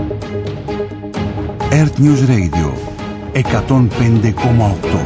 Earth News Radio 105,8.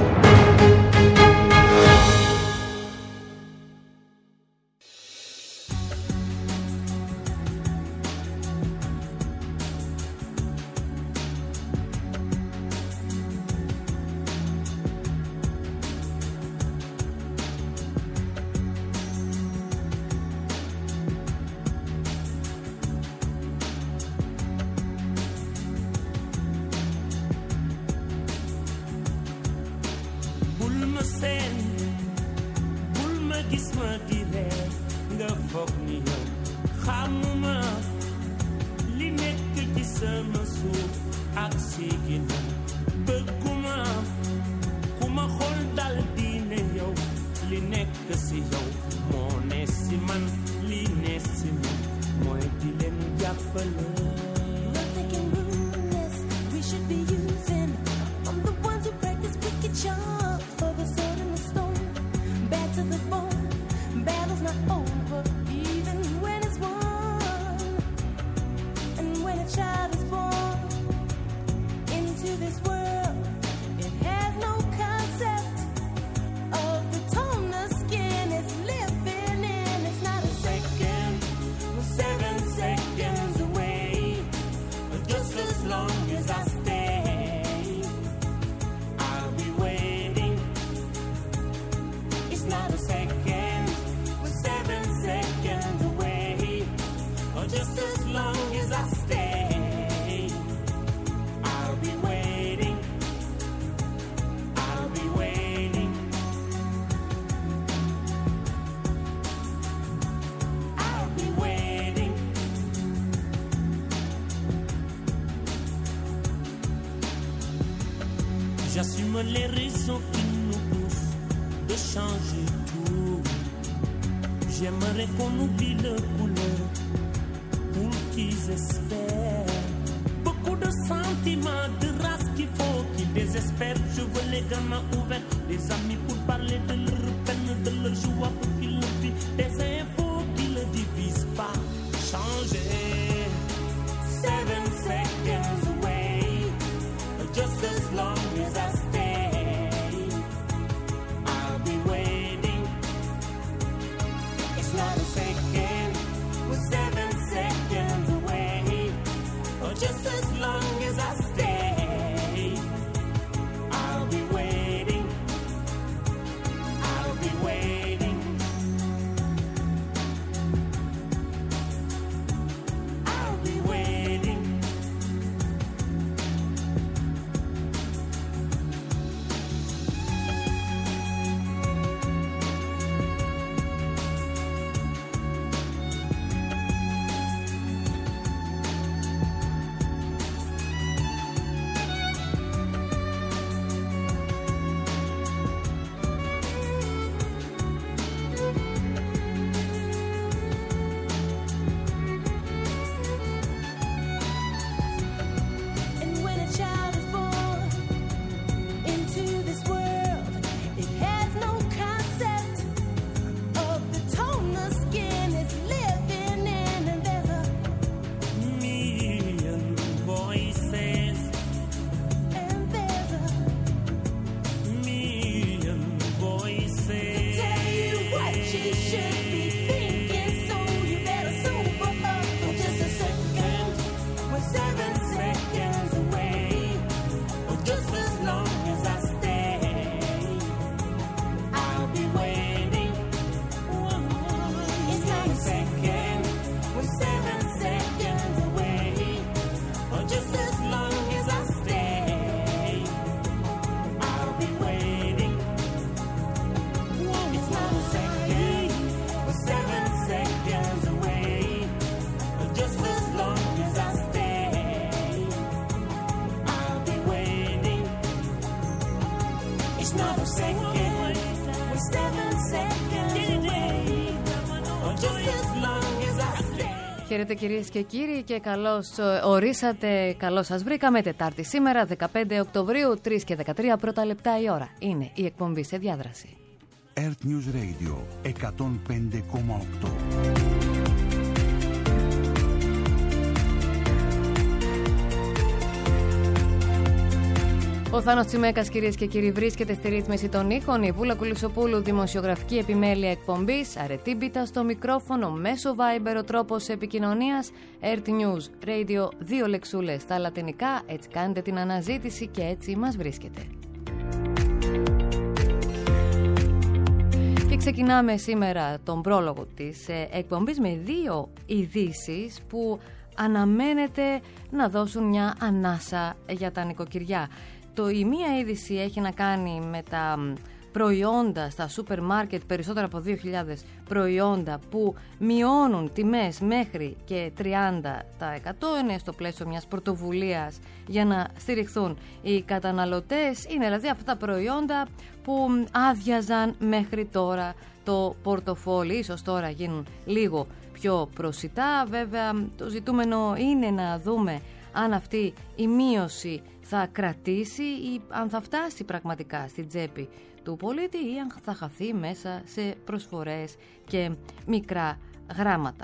J'assume les raisons qui nous poussent de changer tout. J'aimerais qu'on oublie le couleur pour qu'ils espèrent. Beaucoup de sentiments, de race qu'il faut qu'ils désespèrent. Je veux les gamins ouverts, des amis pour parler de leur peine, de leur joie pour qu'ils le vivent. Des infos qui ne divisent pas. Changer. 7 seconds away, just as long as I stay, I'll be waiting. It's not a second, we're 7 seconds away, or just as long as I stay, I'll be waiting. I'll be waiting. I'll be waiting. Χαίρετε κυρίες και κύριοι και καλώς ορίσατε, καλώς σας βρήκαμε. Τετάρτη σήμερα, 15 Οκτωβρίου, 3 και 13 πρώτα λεπτά η ώρα. Είναι η εκπομπή σε διάδραση. Earth News Radio 105,8. Ο Θάνος Τσιμέκας, κυρίες και κύριοι, βρίσκεται στη ρύθμιση των ήχων. Η Βούλα Κουλισσοπούλου, δημοσιογραφική επιμέλεια εκπομπής. Αρετή Μπίτα στο μικρόφωνο, μέσω Viber ο τρόπος επικοινωνίας. RT News Radio, 2 λεξούλες στα λατινικά. Έτσι κάνετε την αναζήτηση και έτσι μας βρίσκετε. Και ξεκινάμε σήμερα τον πρόλογο της εκπομπής με 2 ειδήσεις που αναμένεται να δώσουν μια ανάσα για τα νοικοκυριά. Η μία είδηση έχει να κάνει με τα προϊόντα στα σούπερ μάρκετ, περισσότερα από 2.000 προϊόντα που μειώνουν τιμές μέχρι και 30%. Είναι στο πλαίσιο μιας πρωτοβουλίας για να στηριχθούν οι καταναλωτές. Είναι δηλαδή αυτά τα προϊόντα που άδειαζαν μέχρι τώρα το πορτοφόλι. Ίσως τώρα γίνουν λίγο πιο προσιτά. Βέβαια το ζητούμενο είναι να δούμε αν αυτή η μείωση θα κρατήσει ή αν θα φτάσει πραγματικά στην τσέπη του πολίτη ή αν θα χαθεί μέσα σε προσφορές και μικρά γράμματα.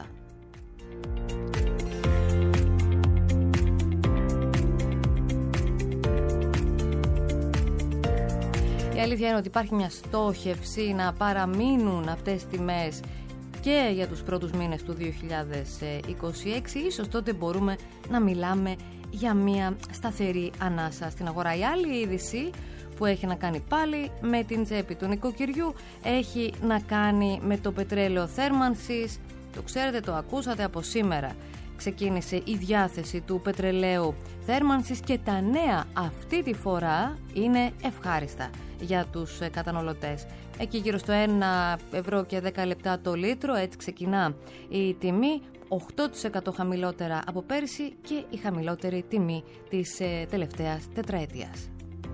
Η αλήθεια είναι ότι υπάρχει μια στόχευση να παραμείνουν αυτές τις τιμές και για τους πρώτους μήνες του 2026. Ίσως τότε μπορούμε να μιλάμε για μια σταθερή ανάσα στην αγορά. Η άλλη είδηση που έχει να κάνει πάλι με την τσέπη του νοικοκυριού έχει να κάνει με το πετρέλαιο θέρμανσης. Το ξέρετε, το ακούσατε, από σήμερα ξεκίνησε η διάθεση του πετρελαίου θέρμανσης και τα νέα αυτή τη φορά είναι ευχάριστα για τους καταναλωτές. Εκεί γύρω στο 1,10 € το λίτρο, έτσι ξεκινά η τιμή, 8% χαμηλότερα από πέρσι και η χαμηλότερη τιμή της τελευταίας τετραετίας.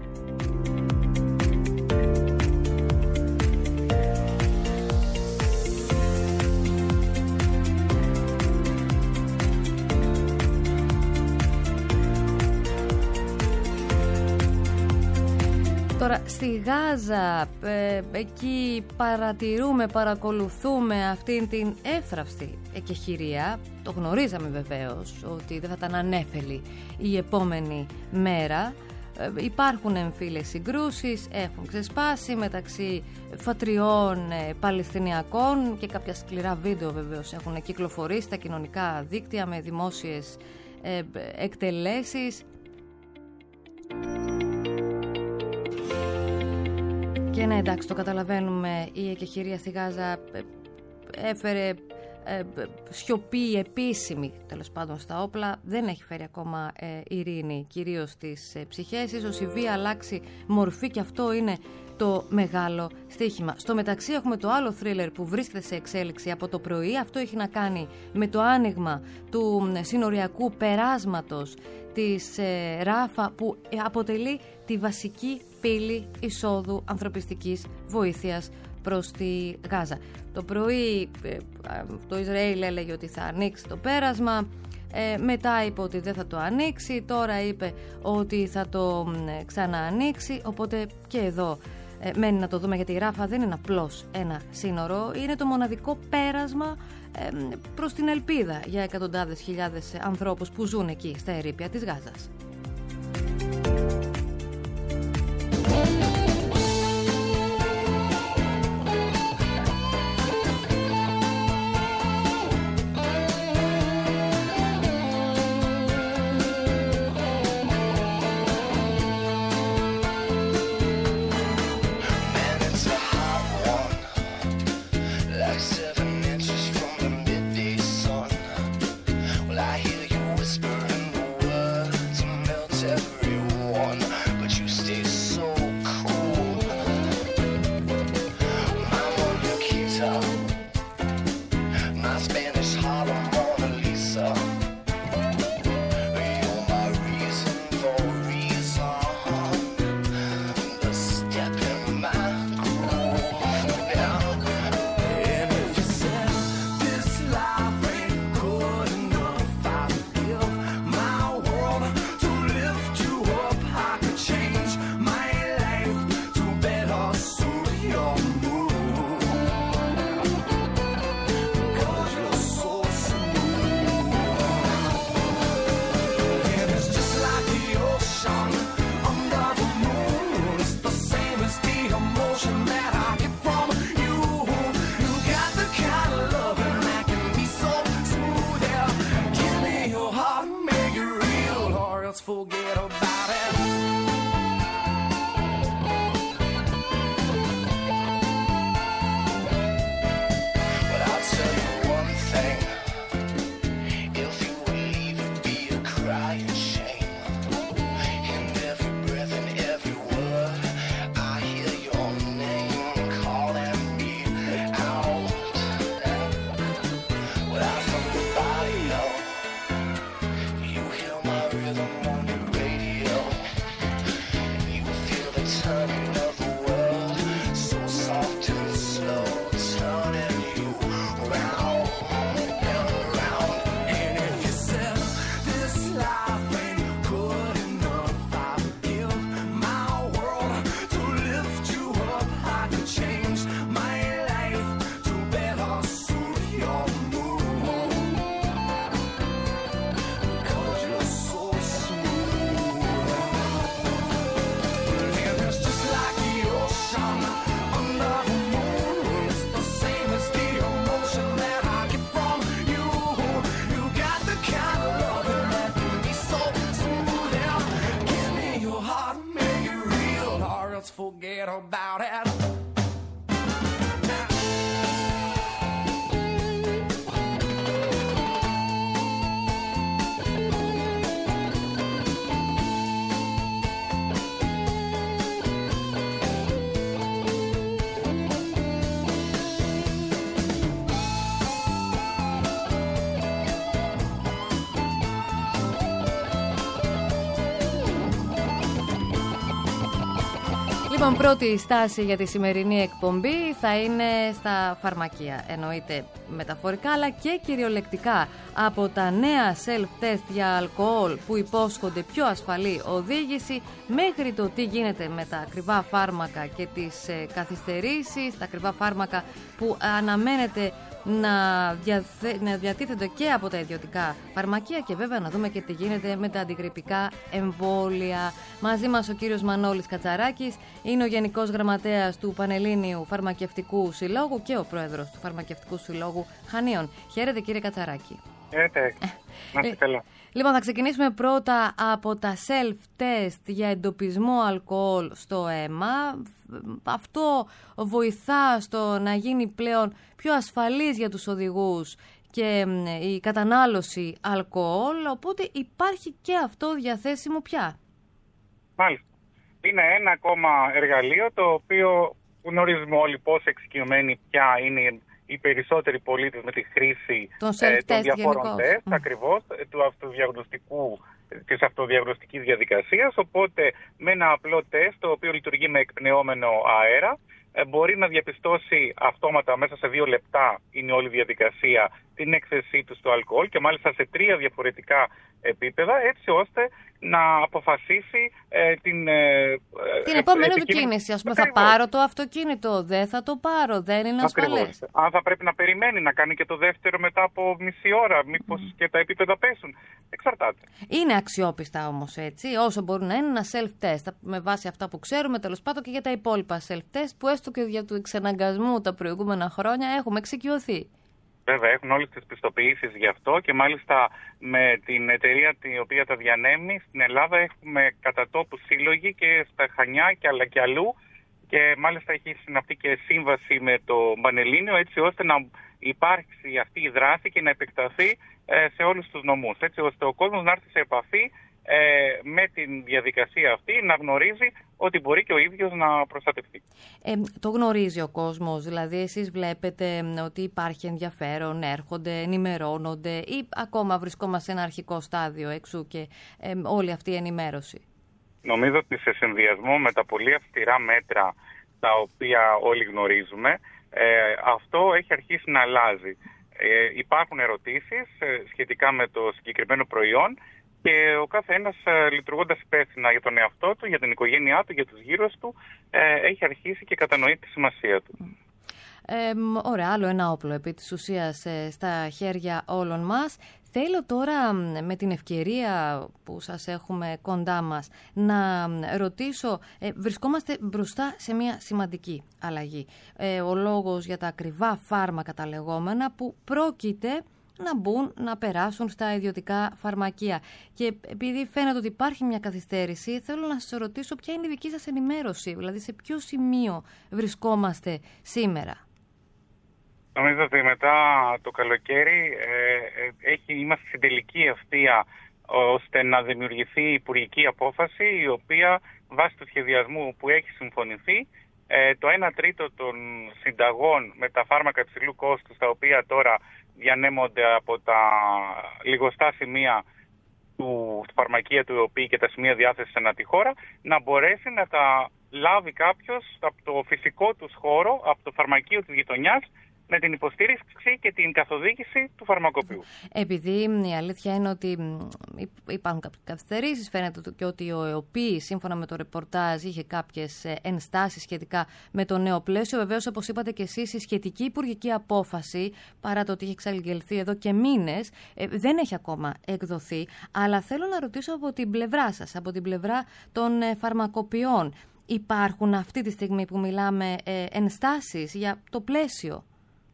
Τώρα στη Γάζα, εκεί παρακολουθούμε αυτήν την εύθραυστη εκεχηρία. Το γνωρίζαμε βεβαίως ότι δεν θα ήταν ανέφελη η επόμενη μέρα. Υπάρχουν εμφύλες συγκρούσεις, έχουν ξεσπάσει μεταξύ φατριών Παλαιστινιακών και κάποια σκληρά βίντεο βεβαίως έχουν κυκλοφορήσει στα κοινωνικά δίκτυα με δημόσιες εκτελέσεις. Και ναι, εντάξει, το καταλαβαίνουμε, η εκεχηρία στη Γάζα έφερε σιωπή επίσημη, τέλος πάντων, στα όπλα. Δεν έχει φέρει ακόμα ειρήνη, κυρίως στις ψυχές. Ίσως η βία αλλάξει μορφή και αυτό είναι το μεγάλο στοίχημα. Στο μεταξύ έχουμε το άλλο θρίλερ που βρίσκεται σε εξέλιξη από το πρωί. Αυτό έχει να κάνει με το άνοιγμα του συνοριακού περάσματος της Ράφα, που αποτελεί τη βασική πύλη εισόδου ανθρωπιστικής βοήθειας προς τη Γάζα. Το πρωί το Ισραήλ έλεγε ότι θα ανοίξει το πέρασμα, μετά είπε ότι δεν θα το ανοίξει, τώρα είπε ότι θα το ξαναανοίξει, οπότε και εδώ μένει να το δούμε, γιατί η Ράφα δεν είναι απλώς ένα σύνορο, είναι το μοναδικό πέρασμα προς την ελπίδα για εκατοντάδες χιλιάδες ανθρώπους που ζουν εκεί στα ερείπια της Γάζας. I hear you whispering the words forget about it. But I'll tell you one thing. If you leave, it'd be a crying shame. In every breath and every word, I hear your name calling me out. Without from the body, you hear my rhythm on your radio. You feel the turning of the world, so soft and slow, turning you round and around. And if you said this life ain't good enough, I would give my world to lift you up. I could change my life to better suit your mood. Cause you're so smooth. And it's just like the ocean under the moon. It's the same as the emotion that I get from you. You got the kind of love that can be so smooth. Yeah. Give me your heart, make it real, or else forget about it. Λοιπόν, πρώτη στάση για τη σημερινή εκπομπή θα είναι στα φαρμακεία. Εννοείται μεταφορικά αλλά και κυριολεκτικά. Από τα νέα self-test για αλκοόλ που υπόσχονται πιο ασφαλή οδήγηση, μέχρι το τι γίνεται με τα ακριβά φάρμακα και τις καθυστερήσεις, τα ακριβά φάρμακα που αναμένεται να διατίθενται και από τα ιδιωτικά φαρμακεία, και βέβαια να δούμε και τι γίνεται με τα αντιγρυπικά εμβόλια. Μαζί μας ο κύριος Μανώλης Κατσαράκης, είναι ο Γενικός Γραμματέας του Πανελλήνιου Φαρμακευτικού Συλλόγου και ο Πρόεδρος του Φαρμακευτικού Συλλόγου Χανίων. Χαίρετε κύριε Κατσαράκη. Χαίρετε. Να είστε καλά. Λοιπόν, θα ξεκινήσουμε πρώτα από τα self-test για εντοπισμό αλκοόλ στο αίμα. Αυτό βοηθά στο να γίνει πλέον πιο ασφαλής για τους οδηγούς και η κατανάλωση αλκοόλ, οπότε υπάρχει και αυτό διαθέσιμο πια. Μάλιστα. Είναι ένα ακόμα εργαλείο το οποίο γνωρίζουμε όλοι πώς εξοικειωμένοι πια είναι οι περισσότεροι πολίτες με τη χρήση των διαφόρων τεστ, ακριβώς, του αυτοδιαγνωστικού, της αυτοδιαγνωστικής διαδικασίας. Οπότε με ένα απλό τεστ, το οποίο λειτουργεί με εκπνεώμενο αέρα, μπορεί να διαπιστώσει αυτόματα μέσα σε 2 λεπτά, είναι όλη η διαδικασία, την έκθεσή του στο αλκοόλ, και μάλιστα σε 3 διαφορετικά επίπεδα, έτσι ώστε να αποφασίσει την επόμενη του κίνηση. Ας πούμε, θα πάρω το αυτοκίνητο, δεν θα το πάρω, δεν είναι ασφαλές. Αν θα πρέπει να περιμένει να κάνει και το δεύτερο μετά από μισή ώρα, μήπως και τα επίπεδα πέσουν. Εξαρτάται. Είναι αξιόπιστα όμως, έτσι, όσο μπορούν να είναι ένα self-test, με βάση αυτά που ξέρουμε, τέλος πάντων, και για τα υπόλοιπα self-test που έστω και για του εξαναγκασμού τα προηγούμενα χρόνια έχουμε εξοικειωθεί. Βέβαια, έχουν όλες τις πιστοποιήσεις γι' αυτό, και μάλιστα με την εταιρεία την οποία τα διανέμει στην Ελλάδα έχουμε κατά τόπου σύλλογοι και στα Χανιά και αλλά και αλλού, και μάλιστα έχει συναυθεί και σύμβαση με το Πανελλήνιο, έτσι ώστε να υπάρξει αυτή η δράση και να επεκταθεί σε όλους τους νομούς, έτσι ώστε ο κόσμος να έρθει σε επαφή με την διαδικασία αυτή, να γνωρίζει ότι μπορεί και ο ίδιος να προστατευτεί. Το γνωρίζει ο κόσμος, δηλαδή εσείς βλέπετε ότι υπάρχει ενδιαφέρον, έρχονται, ενημερώνονται, ή ακόμα βρισκόμαστε σε ένα αρχικό στάδιο εξού και όλη αυτή η ενημέρωση? Νομίζω ότι σε συνδυασμό με τα πολύ αυστηρά μέτρα τα οποία όλοι γνωρίζουμε, αυτό έχει αρχίσει να αλλάζει. Υπάρχουν ερωτήσεις σχετικά με το συγκεκριμένο προϊόν, και ο κάθε ένας, λειτουργώντας υπεύθυνα για τον εαυτό του, για την οικογένειά του, για τους γύρω του, έχει αρχίσει και κατανοεί τη σημασία του. Ωραία, άλλο ένα όπλο επί της ουσίας στα χέρια όλων μας. Θέλω τώρα, με την ευκαιρία που σας έχουμε κοντά μας, να ρωτήσω, βρισκόμαστε μπροστά σε μια σημαντική αλλαγή. Ο λόγος για τα ακριβά φάρμακα, τα λεγόμενα, που πρόκειται να μπουν, να περάσουν στα ιδιωτικά φαρμακεία. Και επειδή φαίνεται ότι υπάρχει μια καθυστέρηση, θέλω να σας ρωτήσω ποια είναι η δική σας ενημέρωση, δηλαδή σε ποιο σημείο βρισκόμαστε σήμερα. Νομίζω ότι μετά το καλοκαίρι είμαστε στην τελική ευθεία ώστε να δημιουργηθεί η υπουργική απόφαση, η οποία βάσει του σχεδιασμού που έχει συμφωνηθεί, το 1/3 των συνταγών με τα φάρμακα υψηλού κόστους, τα οποία τώρα διανέμονται από τα λιγοστά σημεία του φαρμακεία του ΕΟΠΗ και τα σημεία διάθεσης ανά τη χώρα, να μπορέσει να τα λάβει κάποιος από το φυσικό τους χώρο, από το φαρμακείο της γειτονιάς, με την υποστήριξη και την καθοδήγηση του φαρμακοποιού. Επειδή η αλήθεια είναι ότι υπάρχουν κάποιες καθυστερήσεις, φαίνεται και ότι ο ΕΟΠΗ, σύμφωνα με το ρεπορτάζ, είχε κάποιες ενστάσεις σχετικά με το νέο πλαίσιο. Βεβαίως, όπως είπατε και εσείς, η σχετική υπουργική απόφαση, παρά το ότι έχει εξαγγελθεί εδώ και μήνες, δεν έχει ακόμα εκδοθεί. Αλλά θέλω να ρωτήσω από την πλευρά σας, από την πλευρά των φαρμακοποιών. Υπάρχουν αυτή τη στιγμή που μιλάμε ενστάσεις για το πλαίσιο?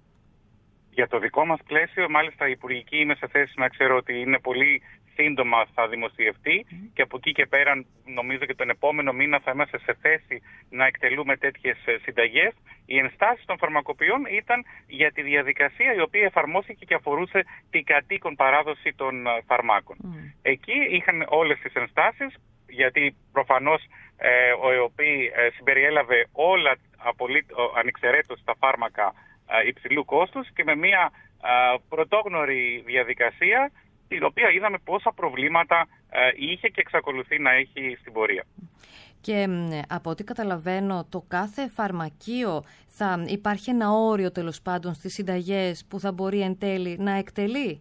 Για το δικό μας πλαίσιο, μάλιστα η υπουργική είμαι σε θέση να ξέρω ότι είναι πολύ σύντομα θα δημοσιευτεί και από εκεί και πέρα νομίζω και τον επόμενο μήνα θα είμαστε σε θέση να εκτελούμε τέτοιες συνταγές. Οι ενστάσεις των φαρμακοποιών ήταν για τη διαδικασία η οποία εφαρμόστηκε και αφορούσε την κατοίκον παράδοση των φαρμάκων. Εκεί είχαν όλες τις ενστάσεις, γιατί προφανώς ο ΕΟΠΗ συμπεριέλαβε όλα ανεξαιρέτως τα φάρμακα υψηλού κόστους και με μια πρωτόγνωρη διαδικασία, την οποία είδαμε πόσα προβλήματα είχε και εξακολουθεί να έχει στην πορεία. Και από ό,τι καταλαβαίνω, το κάθε φαρμακείο θα υπάρχει ένα όριο τέλος πάντων στις συνταγές που θα μπορεί εν τέλει να εκτελεί.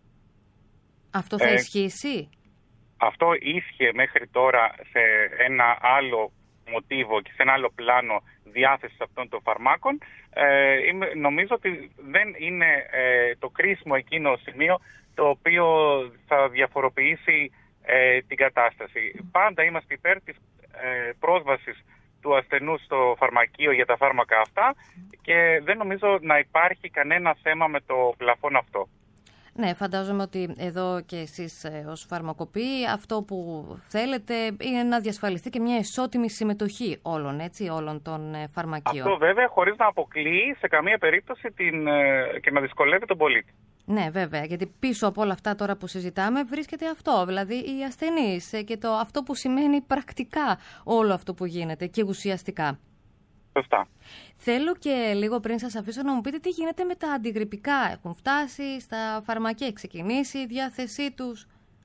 Αυτό θα ισχύσει? Αυτό ίσχυε μέχρι τώρα σε ένα άλλο μοτίβο και σε ένα άλλο πλάνο διάθεσης αυτών των φαρμάκων. Νομίζω ότι δεν είναι το κρίσιμο εκείνο σημείο το οποίο θα διαφοροποιήσει την κατάσταση. Πάντα είμαστε υπέρ της πρόσβασης του ασθενού στο φαρμακείο για τα φάρμακα αυτά και δεν νομίζω να υπάρχει κανένα θέμα με το πλαφόν αυτό. Ναι, φαντάζομαι ότι εδώ και εσείς ως φαρμακοποιοί αυτό που θέλετε είναι να διασφαλιστεί και μια ισότιμη συμμετοχή όλων των φαρμακείων. Αυτό βέβαια χωρίς να αποκλείει σε καμία περίπτωση και να δυσκολεύει τον πολίτη. Ναι, βέβαια, γιατί πίσω από όλα αυτά τώρα που συζητάμε βρίσκεται αυτό, δηλαδή οι ασθενείς και αυτό που σημαίνει πρακτικά όλο αυτό που γίνεται και ουσιαστικά. Σωστά. Θέλω και λίγο πριν σας αφήσω να μου πείτε τι γίνεται με τα αντιγρυπικά. Έχουν φτάσει στα φαρμακεία, έχει ξεκινήσει η διάθεσή τους?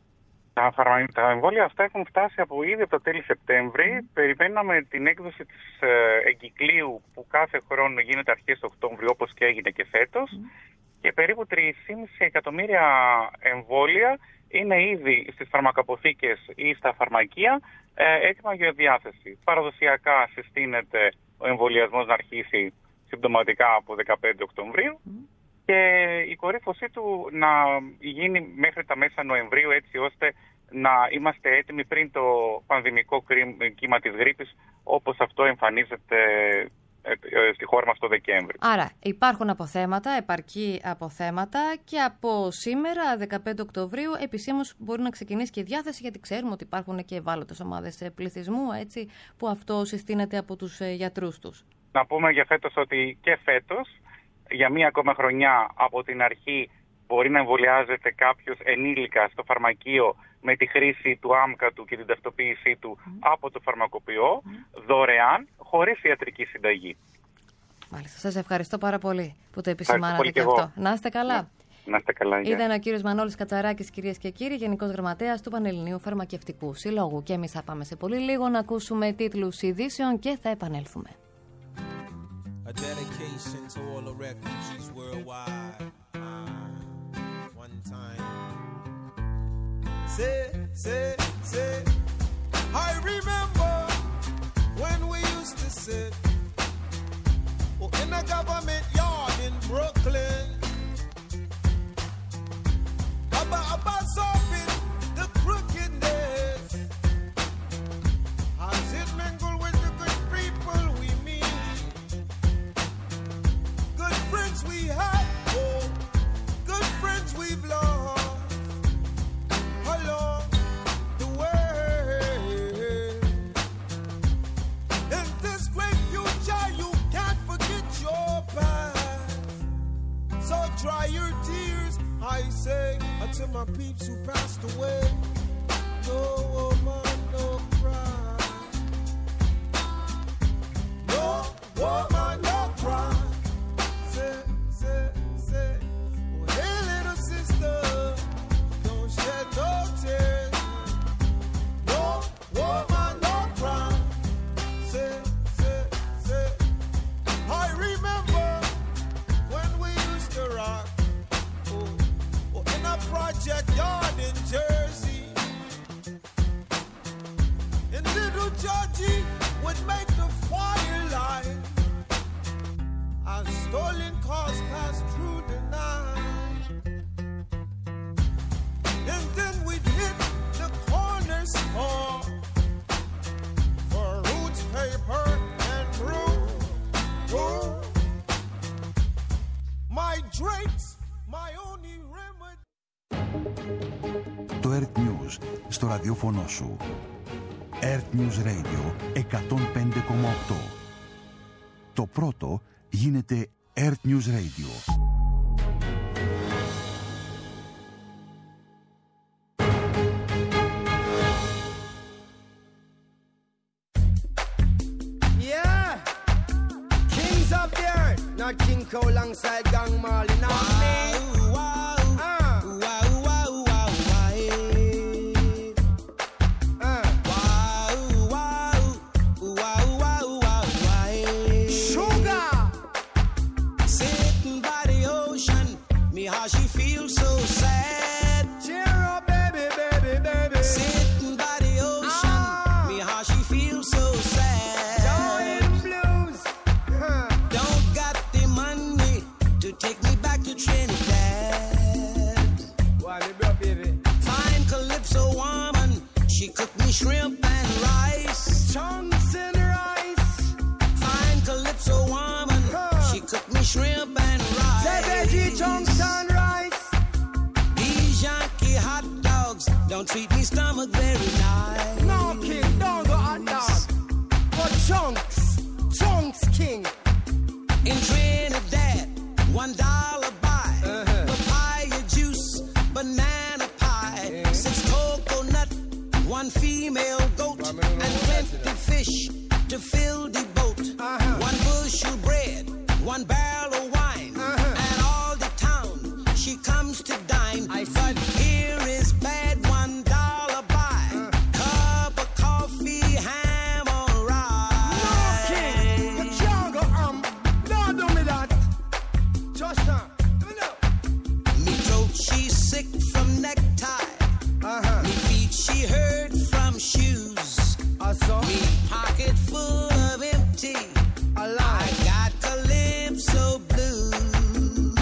Τα εμβόλια αυτά έχουν φτάσει ήδη από το τέλη Σεπτέμβρη. Περιμέναμε την έκδοση της εγκυκλίου που κάθε χρόνο γίνεται αρχές Οκτώβριου, όπως και έγινε και φέτος. Και περίπου 3,5 εκατομμύρια εμβόλια είναι ήδη στις φαρμακαποθήκες ή στα φαρμακεία έτοιμα για διάθεση. Παραδοσιακά συστήνεται ο εμβολιασμός να αρχίσει συμπτωματικά από 15 Οκτωβρίου και η κορύφωσή του να γίνει μέχρι τα μέσα Νοεμβρίου, έτσι ώστε να είμαστε έτοιμοι πριν το πανδημικό κύμα της γρίπης, όπως αυτό εμφανίζεται στη χώρα μας το Δεκέμβρη. Άρα υπάρχουν αποθέματα, επαρκή αποθέματα και από σήμερα 15 Οκτωβρίου επισήμως μπορεί να ξεκινήσει και η διάθεση, γιατί ξέρουμε ότι υπάρχουν και ευάλωτες ομάδες πληθυσμού, έτσι, που αυτό συστήνεται από τους γιατρούς τους. Να πούμε για φέτος ότι και φέτος για μία ακόμα χρονιά από την αρχή μπορεί να εμβολιάζεται κάποιος ενήλικα στο φαρμακείο με τη χρήση του άμκα του και την ταυτοποίησή του από το φαρμακοποιό, δωρεάν, χωρίς ιατρική συνταγή. Μάλιστα, σας ευχαριστώ πάρα πολύ που το επισημάνατε και αυτό. Να είστε καλά. Να είστε καλά. Ήταν ο κύριος Μανώλης Κατσαράκης, κυρίες και κύριοι, Γενικός Γραμματέας του Πανελληνίου Φαρμακευτικού Συλλόγου. Και εμείς θα πάμε σε πολύ λίγο να ακούσουμε τίτλους ειδήσεων και θα επανέλθουμε. A dedication to all the refugees worldwide. One time. Say, I remember when we used to sit in a government yard in Brooklyn. About solving the crookedness. As it mingled with the good people we meet. Good friends we had, oh, good friends we who passed away. No woman, no cry. No woman, no cry. Say, oh hey little sister, don't shed no tears. No woman, no cry. Say, I remember when we used to rock, in a project yard in Jersey. And little Georgie would make the firelight as stolen cars passed through the night. And then we'd hit the corner store for roots, paper, and brew. My drinks, my only remedy. Το Earth News στο ραδιόφωνο σου. Earth News Radio 105,8. Το πρώτο γίνεται Earth News Radio. Not King Cole alongside Gang Marley, not me. Sugar! Sitting by the ocean, me how she feels so sad. Cheer up, baby, baby, baby. Sitting by the ocean, me how she feels so sad. Join blues. Don't got the money to take me back to Trinidad. Why me bro, baby? Fine Calypso woman, she cooked me shrimp and rice. Chunks and rice. Fine Calypso woman, she cooked me shrimp and rice. Say veggie chunks and rice. These Yankee hot dogs don't treat me stomach very nice. No king, don't go hot dog. For chunks, chunks king. In Trinidad, $1 buy. Papaya juice, banana pie. 6 coconut, 1 female goat, and plenty fish to fill the boat. 1 bushel bread, 1 barrel of wine, and all the town she comes to dine. But here is bad, $1 buy. Cup of coffee, ham or rye. No king, you can't go no do me that. Just now, me throat she's sick from necktie. Me feet she hurt from shoes. Me pocket full of empty. I got Calypso blues.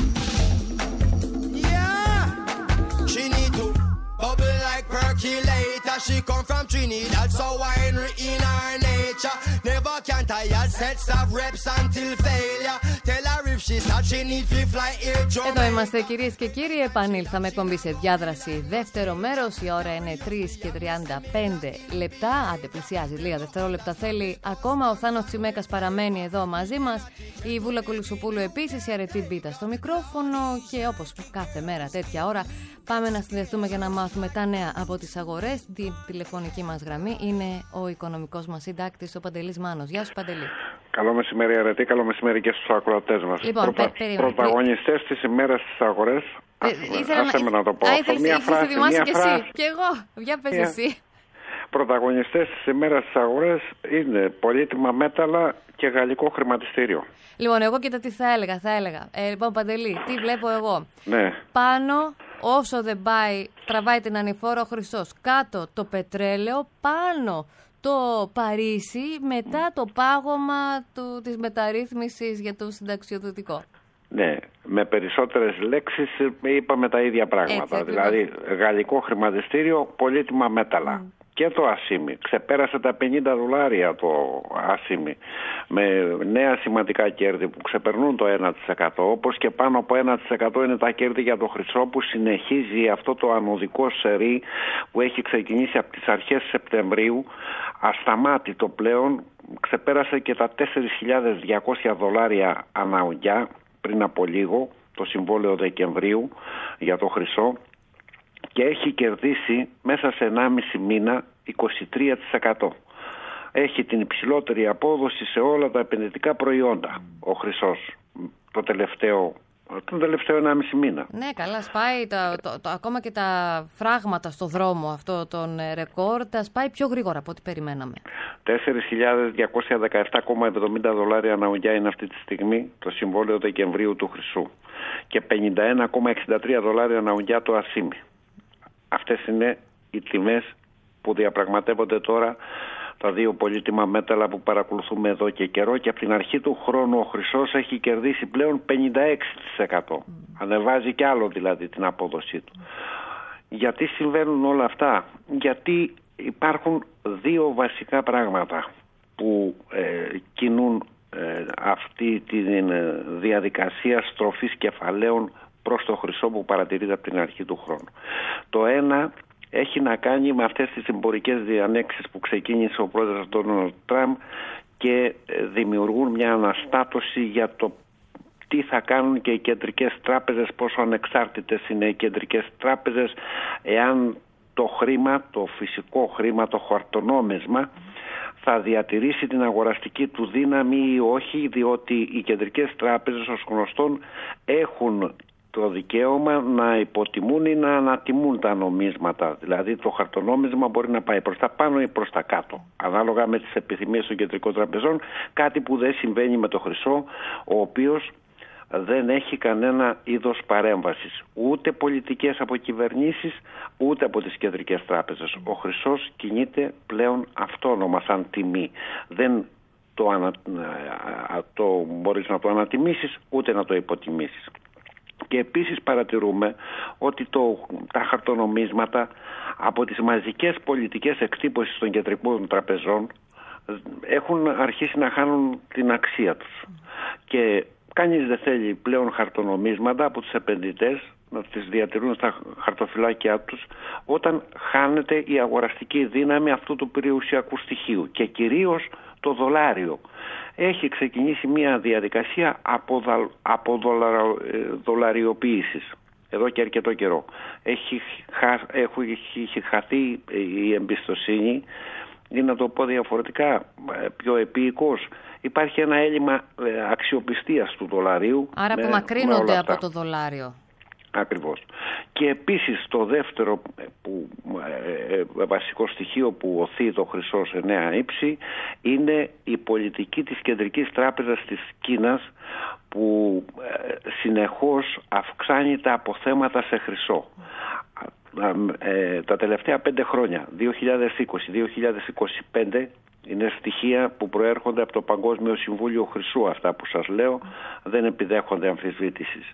Yeah, she need to bubble like percolator. She come from Trinidad, so winery in her nature. Never can tire sets of reps until failure. Tell her if she said she need to fly air drum. Εδώ είμαστε κυρίες και κύριοι, επανήλθαμε εκπομπή σε διάδραση. Δεύτερο μέρος, η ώρα είναι 3:35 λεπτά. Άντε, πλησιάζει, λίγα δευτερόλεπτα θέλει ακόμα. Ο Θάνος Τσιμέκας παραμένει εδώ μαζί μας. Η Βούλα Κολουσοπούλου επίσης, η Αρετή Μπίτα στο μικρόφωνο. Και όπως κάθε μέρα τέτοια ώρα πάμε να συνδεθούμε για να μάθουμε τα νέα από τις αγορές. Την τηλεφωνική μας γραμμή είναι ο οικονομικός μας συντάκτης, ο Παντελής Μάνος. Γεια σου, Παντελή. Καλό μεσημέρι, Αρετή. Καλό μεσημέρι και στους ακροατές μας. Λοιπόν, πρωταγωνιστές της ημέρας στις αγορές. Άσε με να το πω. Μια φράση. Και εσύ. Και εγώ. Για πες εσύ. Πρωταγωνιστές της ημέρας στις αγορές είναι πολύτιμα μέταλλα και γαλλικό χρηματιστήριο. Λοιπόν, εγώ κοίτα τι θα έλεγα. Λοιπόν, Παντελή, τι βλέπω εγώ. Ναι. Πάνω, όσο δεν πάει, τραβάει την ανηφόρο ο Χρυσός. Κάτω το πετρέλαιο, πάνω το Παρίσι, μετά το πάγωμα της μεταρρύθμισης για το συνταξιοδοτικό. Ναι, με περισσότερες λέξεις είπαμε τα ίδια πράγματα. Έτσι, δηλαδή, γαλλικό χρηματιστήριο, πολύτιμα μέταλλα. Και το ασίμι. Ξεπέρασε τα $50 το ασίμι. Με νέα σημαντικά κέρδη που ξεπερνούν το 1%. Όπως και πάνω από 1% είναι τα κέρδη για το Χρυσό, που συνεχίζει αυτό το ανωδικό σερί που έχει ξεκινήσει από τις αρχές Σεπτεμβρίου. Ασταμάτητο πλέον. Ξεπέρασε και τα $4.200 αναογιά πριν από λίγο, το συμβόλαιο Δεκεμβρίου για το Χρυσό. και έχει κερδίσει μέσα σε 1,5 μήνα 23%. Έχει την υψηλότερη απόδοση σε όλα τα επενδυτικά προϊόντα ο Χρυσός τον τελευταίο 1,5 μήνα. Ναι, καλά, σπάει ακόμα και τα φράγματα στο δρόμο αυτό των ρεκόρ, τα σπάει πιο γρήγορα από ό,τι περιμέναμε. $4.217,70 αναουγιά είναι αυτή τη στιγμή το συμβόλαιο Δεκεμβρίου του Χρυσού και $51,63 αναουγιά το ασίμι. Αυτές είναι οι τιμές που διαπραγματεύονται τώρα τα δύο πολύτιμα μέταλλα που παρακολουθούμε εδώ και καιρό, και από την αρχή του χρόνου ο Χρυσός έχει κερδίσει πλέον 56%. Ανεβάζει κι άλλο δηλαδή την απόδοσή του. Γιατί συμβαίνουν όλα αυτά? Γιατί υπάρχουν δύο βασικά πράγματα που κινούν αυτή τη διαδικασία στροφής κεφαλαίων προς το Χρυσό που παρατηρείται από την αρχή του χρόνου. Το ένα έχει να κάνει με αυτές τις εμπορικές διανέξεις που ξεκίνησε ο πρόεδρος Ντόναλντ Τραμπ και δημιουργούν μια αναστάτωση για το τι θα κάνουν και οι κεντρικές τράπεζες, πόσο ανεξάρτητες είναι οι κεντρικές τράπεζες, εάν το χρήμα, το φυσικό χρήμα, το χαρτονόμισμα θα διατηρήσει την αγοραστική του δύναμη ή όχι, διότι οι κεντρικές τράπεζες ως γνωστόν έχουν το δικαίωμα να υποτιμούν ή να ανατιμούν τα νομίσματα. Δηλαδή το χαρτονόμισμα μπορεί να πάει προς τα πάνω ή προς τα κάτω, ανάλογα με τις επιθυμίες των κεντρικών τραπεζών, κάτι που δεν συμβαίνει με το Χρυσό, ο οποίος δεν έχει κανένα είδος παρέμβασης, ούτε πολιτικές από κυβερνήσεις, ούτε από τις κεντρικές τράπεζες. Ο Χρυσός κινείται πλέον αυτόνομα σαν τιμή. Δεν το μπορείς να το ανατιμήσεις, ούτε να το υποτιμήσεις. Και επίσης παρατηρούμε ότι τα χαρτονομίσματα από τις μαζικές πολιτικές εκτύπωσης των κεντρικών τραπεζών έχουν αρχίσει να χάνουν την αξία τους. Και κανείς δεν θέλει πλέον χαρτονομίσματα από τους επενδυτές να τις διατηρούν στα χαρτοφυλάκια τους όταν χάνεται η αγοραστική δύναμη αυτού του περιουσιακού στοιχείου, και κυρίως το δολάριο. Έχει ξεκινήσει μια διαδικασία αποδολαριοποίησης εδώ και αρκετό καιρό. Έχει χαθεί η εμπιστοσύνη, ή να το πω διαφορετικά, πιο επίοικος, υπάρχει ένα έλλειμμα αξιοπιστίας του δολαρίου. Άρα απομακρύνονται από το δολάριο. Ακριβώς. Και επίσης το δεύτερο βασικό στοιχείο που οθεί το Χρυσό σε νέα ύψη είναι η πολιτική της Κεντρικής Τράπεζας της Κίνας, που συνεχώς αυξάνει τα αποθέματα σε χρυσό. Τα τελευταία 5 χρόνια, 2020-2025, είναι στοιχεία που προέρχονται από το Παγκόσμιο Συμβούλιο Χρυσού. Αυτά που σας λέω δεν επιδέχονται αμφισβήτησης.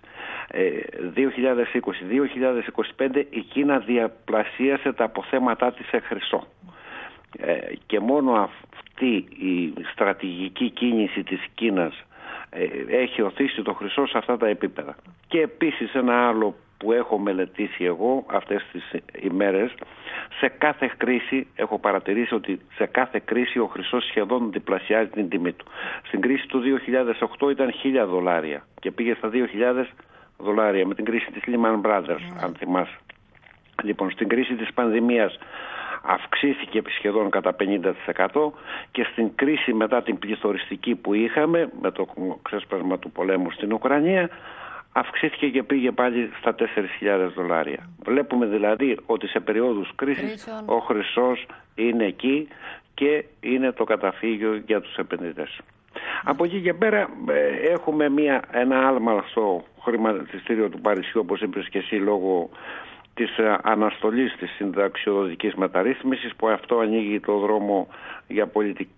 2020-2025 η Κίνα διαπλασίασε τα αποθέματά της σε χρυσό. Και μόνο αυτή η στρατηγική κίνηση της Κίνας έχει οθήσει το χρυσό σε αυτά τα επίπεδα. Και επίσης ένα άλλο που έχω μελετήσει εγώ αυτές τις ημέρες, σε κάθε κρίση έχω παρατηρήσει ότι σε κάθε κρίση ο χρυσός σχεδόν διπλασιάζει την τιμή του. Στην κρίση του 2008 ήταν $1,000 και πήγε στα $2,000 με την κρίση της Lehman Brothers, αν θυμάσαι. Λοιπόν, στην κρίση της πανδημίας αυξήθηκε σχεδόν κατά 50%, και στην κρίση μετά την πληθωριστική που είχαμε με το ξέσπασμα του πολέμου στην Ουκρανία αυξήθηκε και πήγε πάλι στα $4,000. Βλέπουμε δηλαδή ότι σε περιόδους κρίσης ο χρυσός είναι εκεί και είναι το καταφύγιο για τους επενδυτές. Από εκεί και πέρα έχουμε ένα άλμα στο χρηματιστήριο του Παρισιού, όπως είπες και εσύ, λόγω της αναστολής της συνταξιοδοτικής μεταρρύθμισης, που αυτό ανοίγει το δρόμο για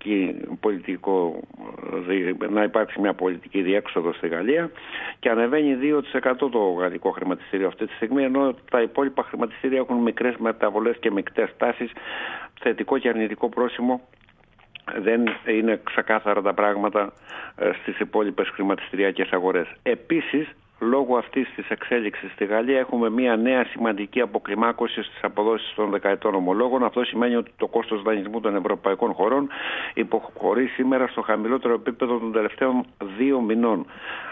να υπάρξει μια πολιτική διέξοδο στη Γαλλία, και ανεβαίνει 2% το γαλλικό χρηματιστήριο αυτή τη στιγμή, ενώ τα υπόλοιπα χρηματιστήρια έχουν μικρές μεταβολές και μεικτές τάσεις, θετικό και αρνητικό πρόσημο. Δεν είναι ξεκάθαρα τα πράγματα στις υπόλοιπες χρηματιστηριακές αγορές. Επίσης, λόγω αυτής της εξέλιξης στη Γαλλία έχουμε μια νέα σημαντική αποκλιμάκωση στις αποδόσεις των δεκαετών ομολόγων. Αυτό σημαίνει ότι το κόστος δανεισμού των ευρωπαϊκών χωρών υποχωρεί σήμερα στο χαμηλότερο επίπεδο των τελευταίων 2 μηνών.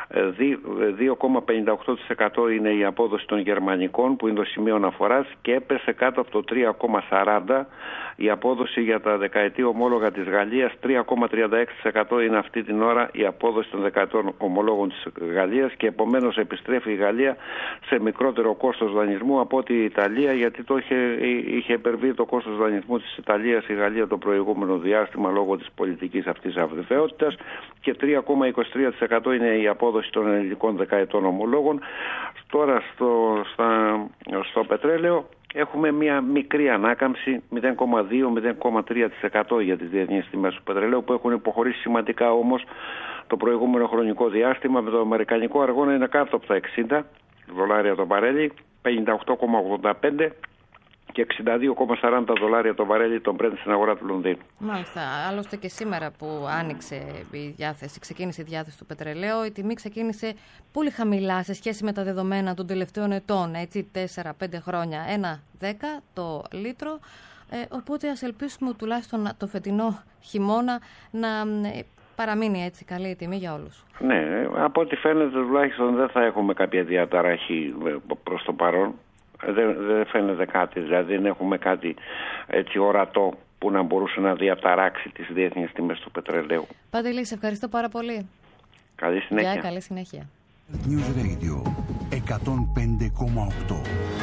2,58% είναι η απόδοση των γερμανικών, που είναι το σημείο αναφοράς, και έπεσε κάτω από το 3,40% η απόδοση για τα δεκαετή ομόλογα της Γαλλίας. 3,36% είναι αυτή την ώρα η απόδοση των δεκαετών ομολόγων της Γαλλίας, και επομένως επιστρέφει η Γαλλία σε μικρότερο κόστος δανεισμού από ότι η Ιταλία, γιατί είχε υπερβεί το κόστος δανεισμού της Ιταλίας η Γαλλία το προηγούμενο διάστημα λόγω της πολιτικής αυτής αβεβαιότητας, και 3,23% είναι η απόδοση των ελληνικών δεκαετών ομολόγων. Τώρα στο πετρέλαιο έχουμε μια μικρή ανάκαμψη, 0,2-0,3% για τις διεθνείς τιμές του πετρελαίου, που έχουν υποχωρήσει σημαντικά όμως το προηγούμενο χρονικό διάστημα, με το αμερικανικό αργό να είναι κάτω από τα $60 το βαρέλι, 58,85, και $62,40 το βαρέλι τον Brent στην αγορά του Λονδίνου. Μάλιστα. Άλλωστε και σήμερα που ξεκίνησε η διάθεση του πετρελαίου, η τιμή ξεκίνησε πολύ χαμηλά σε σχέση με τα δεδομένα των τελευταίων ετών, έτσι 4-5 χρόνια, 1,10 το λίτρο. Οπότε ας ελπίσουμε τουλάχιστον το φετινό χειμώνα να παραμείνει έτσι καλή η τιμή για όλους. Ναι, από ό,τι φαίνεται τουλάχιστον δεν θα έχουμε κάποια διαταραχή προς το παρόν. Δεν φαίνεται κάτι, δηλαδή δεν έχουμε κάτι έτσι ορατό που να μπορούσε να διαταράξει τις διεθνείς τιμές του πετρελαίου. Παντελή, σε ευχαριστώ πάρα πολύ. Καλή συνέχεια. Γεια, καλή συνέχεια. News Radio 105,8.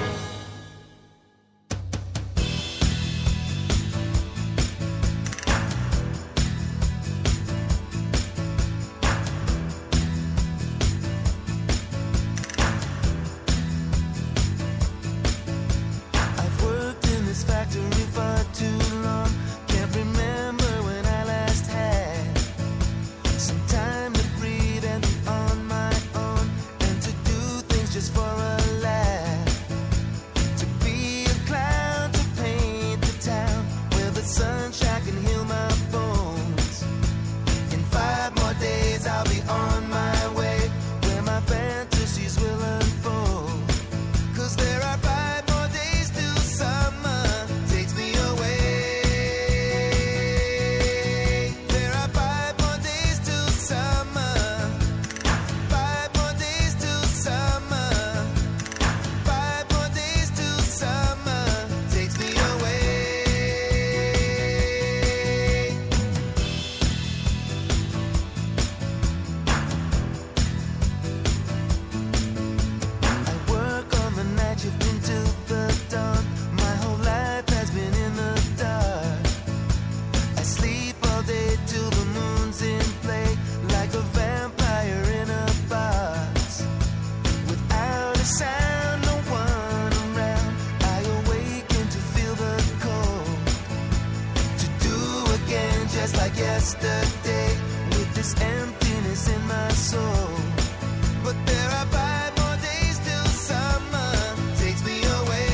Yesterday, with this emptiness in my soul, but there are 5 more days till summer takes me away.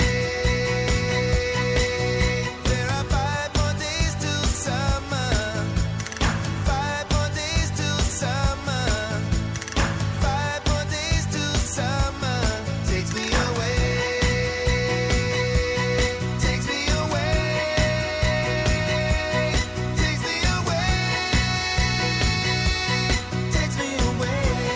There are 5 more days till summer, 5 more days till summer, 5 more days till summer takes me away. Takes me away. Takes me away. Takes me away.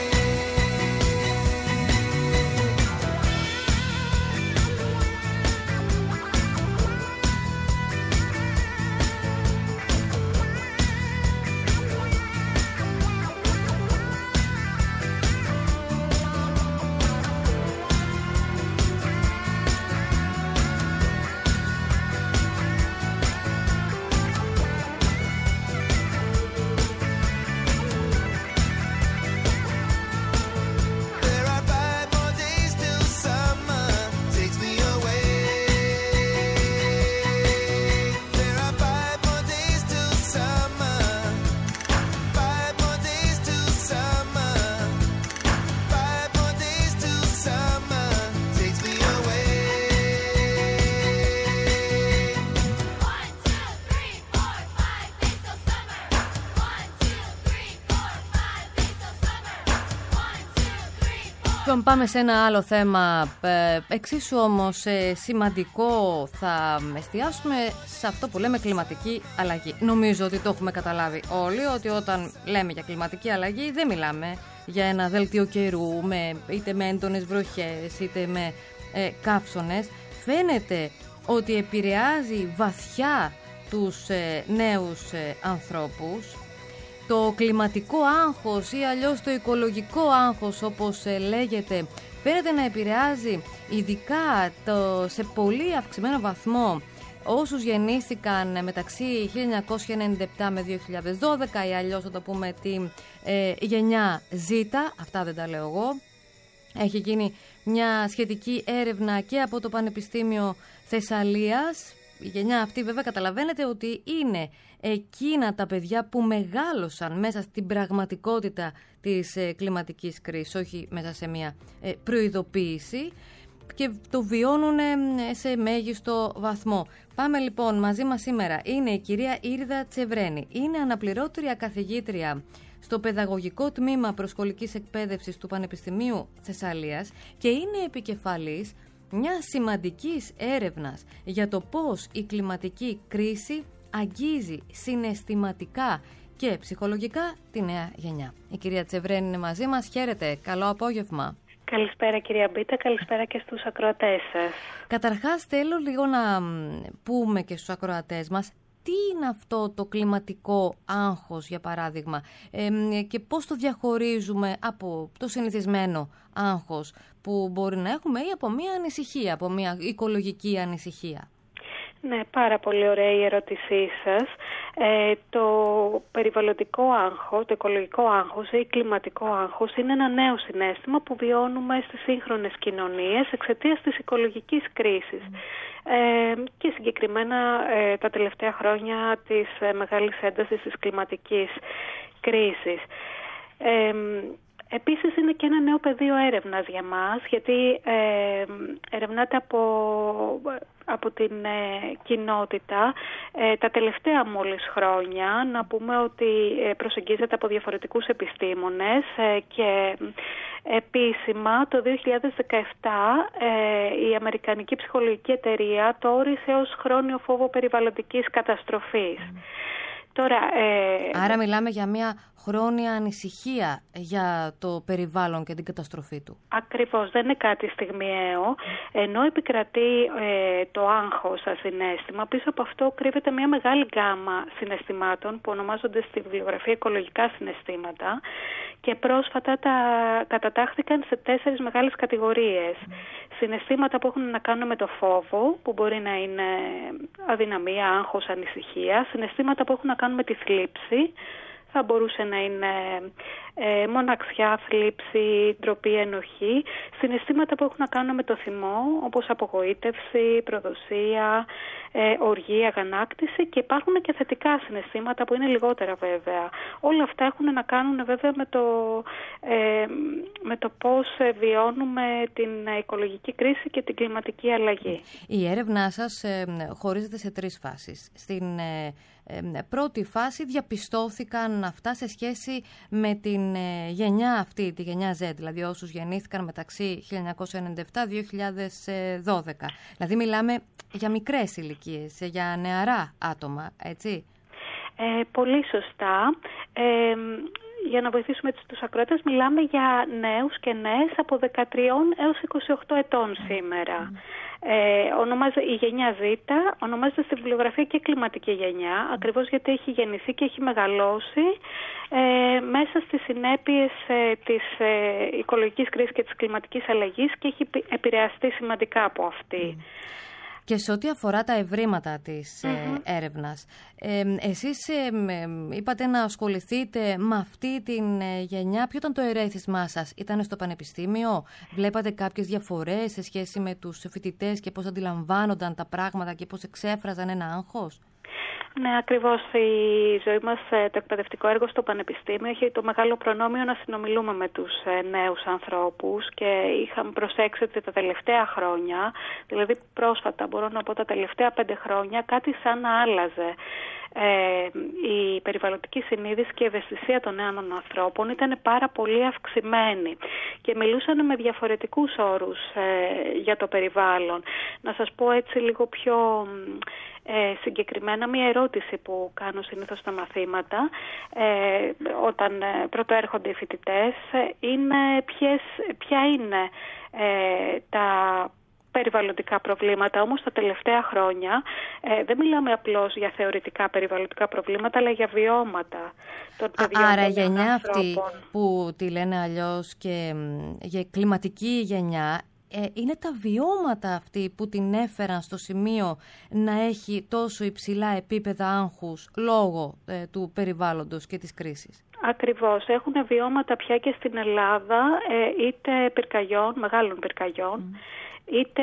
There are 5 more days till summer takes me away. There are 5 more days till summer, 5 more days till summer, 5 more days till summer takes me away. 1, 2, 3, 4, 5 days till summer. 1, 2, 3, 4, 5 days till summer. 1, 2, 3, 4. Λοιπόν, πάμε σε ένα άλλο θέμα, εξίσου όμως σημαντικό. Θα εστιάσουμε σε αυτό που λέμε κλιματική αλλαγή. Νομίζω ότι το έχουμε καταλάβει όλοι, ότι όταν λέμε για κλιματική αλλαγή δεν μιλάμε για ένα δελτίο καιρού, είτε με έντονες βροχές, είτε με καύσωνες, φαίνεται ότι επηρεάζει βαθιά τους νέους ανθρώπους. Το κλιματικό άγχος ή αλλιώς το οικολογικό άγχος, όπως λέγεται, φαίνεται να επηρεάζει ειδικά σε πολύ αυξημένο βαθμό όσους γεννήθηκαν μεταξύ 1997 με 2012 ή αλλιώς θα το πούμε τη γενιά Z, αυτά δεν τα λέω εγώ. Έχει γίνει μια σχετική έρευνα και από το Πανεπιστήμιο Θεσσαλίας. Η γενιά αυτή βέβαια καταλαβαίνετε ότι είναι εκείνα τα παιδιά που μεγάλωσαν μέσα στην πραγματικότητα της κλιματικής κρίσης, όχι μέσα σε μια προειδοποίηση, και το βιώνουν σε μέγιστο βαθμό. Πάμε λοιπόν, μαζί μας σήμερα είναι η κυρία Ήρδα Τσεβρένη. Είναι αναπληρώτρια καθηγήτρια στο Παιδαγωγικό Τμήμα Προσχολικής Εκπαίδευσης του Πανεπιστημίου Θεσσαλίας και είναι επικεφαλής μια σημαντικής έρευνας για το πώς η κλιματική κρίση αγγίζει συναισθηματικά και ψυχολογικά τη νέα γενιά. Η κυρία Τσεβρένη είναι μαζί μας. Χαίρετε. Καλό απόγευμα. Καλησπέρα κυρία Μπίτα, καλησπέρα και στους ακροατές σας. Καταρχάς θέλω λίγο να πούμε και στους ακροατές μας τι είναι αυτό το κλιματικό άγχος, για παράδειγμα, και πώς το διαχωρίζουμε από το συνηθισμένο άγχος που μπορεί να έχουμε ή από μια ανησυχία, από μια οικολογική ανησυχία. Ναι, πάρα πολύ ωραία η ερώτησή σας. Το περιβαλλοντικό άγχος, το οικολογικό άγχος ή κλιματικό άγχος είναι ένα νέο συναίσθημα που βιώνουμε στις σύγχρονες κοινωνίες εξαιτίας της οικολογικής κρίσης. Και συγκεκριμένα τα τελευταία χρόνια της μεγάλης έντασης της κλιματικής κρίσης. Επίσης είναι και ένα νέο πεδίο έρευνας για μας, γιατί ερευνάται από την κοινότητα τα τελευταία μόλις χρόνια. Να πούμε ότι προσεγγίζεται από διαφορετικούς επιστήμονες και επίσημα το 2017 η Αμερικανική Ψυχολογική Εταιρεία το όρισε ως χρόνιο φόβο περιβαλλοντικής καταστροφής. Τώρα, άρα μιλάμε για μια χρόνια ανησυχία για το περιβάλλον και την καταστροφή του. Ακριβώς, δεν είναι κάτι στιγμιαίο. Ενώ επικρατεί το άγχος σαν συναίσθημα, πίσω από αυτό κρύβεται μια μεγάλη γκάμα συναισθημάτων που ονομάζονται στη βιβλιογραφία οικολογικά συναισθήματα και πρόσφατα τα κατατάχθηκαν σε 4 μεγάλες κατηγορίες. Συναισθήματα που έχουν να κάνουν με το φόβο, που μπορεί να είναι αδυναμία, άγχος, ανησυχία. Συναισθήματα που έχουν να κάνουν με τη θλίψη, θα μπορούσε να είναι μοναξιά, θλίψη, ντροπή, ενοχή. Συναισθήματα που έχουν να κάνουν με το θυμό, όπως απογοήτευση, προδοσία, οργή, αγανάκτηση, και υπάρχουν και θετικά συναισθήματα που είναι λιγότερα βέβαια. Όλα αυτά έχουν να κάνουν βέβαια με το πώς βιώνουμε την οικολογική κρίση και την κλιματική αλλαγή. Η έρευνά σας χωρίζεται σε 3 φάσεις. Στην πρώτη φάση διαπιστώθηκαν αυτά σε σχέση με την γενιά αυτή, τη γενιά Z, δηλαδή όσους γεννήθηκαν μεταξύ 1997-2012. Δηλαδή μιλάμε για μικρές ηλικίες, για νεαρά άτομα, έτσι. Πολύ σωστά. Για να βοηθήσουμε τους ακροατές, μιλάμε για νέους και νέες από 13 έως 28 ετών σήμερα. Η γενιά Z ονομάζεται στη βιβλιογραφία και κλιματική γενιά, ακριβώς γιατί έχει γεννηθεί και έχει μεγαλώσει μέσα στις συνέπειες της οικολογικής κρίσης και της κλιματικής αλλαγής και έχει επηρεαστεί σημαντικά από αυτή. Και σε ό,τι αφορά τα ευρήματα της έρευνας, εσείς είπατε να ασχοληθείτε με αυτή την γενιά. Ποιο ήταν το ερέθισμά σας? Ήταν στο πανεπιστήμιο? Βλέπατε κάποιες διαφορές σε σχέση με τους φοιτητές και πώς αντιλαμβάνονταν τα πράγματα και πώς εξέφραζαν ένα άγχος? Ναι, ακριβώς. Η ζωή μας, το εκπαιδευτικό έργο στο Πανεπιστήμιο, έχει το μεγάλο προνόμιο να συνομιλούμε με τους νέους ανθρώπους και είχαμε προσέξει ότι τα τελευταία χρόνια, δηλαδή πρόσφατα μπορώ να πω τα τελευταία 5 χρόνια, κάτι σαν να άλλαζε. η περιβαλλοντική συνείδηση και η ευαισθησία των νέων ανθρώπων ήταν πάρα πολύ αυξημένη και μιλούσαν με διαφορετικούς όρους για το περιβάλλον. Να σας πω έτσι λίγο πιο συγκεκριμένα μια ερώτηση που κάνω συνήθως στα μαθήματα όταν πρωτοέρχονται οι φοιτητές είναι ποια είναι τα περιβαλλοντικά προβλήματα. Όμως τα τελευταία χρόνια δεν μιλάμε απλώς για θεωρητικά περιβαλλοντικά προβλήματα, αλλά για βιώματα των παιδιών. Άρα η γενιά αυτή που τη λένε αλλιώς και για κλιματική γενιά, είναι τα βιώματα αυτοί που την έφεραν στο σημείο να έχει τόσο υψηλά επίπεδα άγχους λόγω του περιβάλλοντος και της κρίσης. Ακριβώς. Έχουν βιώματα πια και στην Ελλάδα, είτε πυρκαγιών, μεγάλων πυρκαγιών, είτε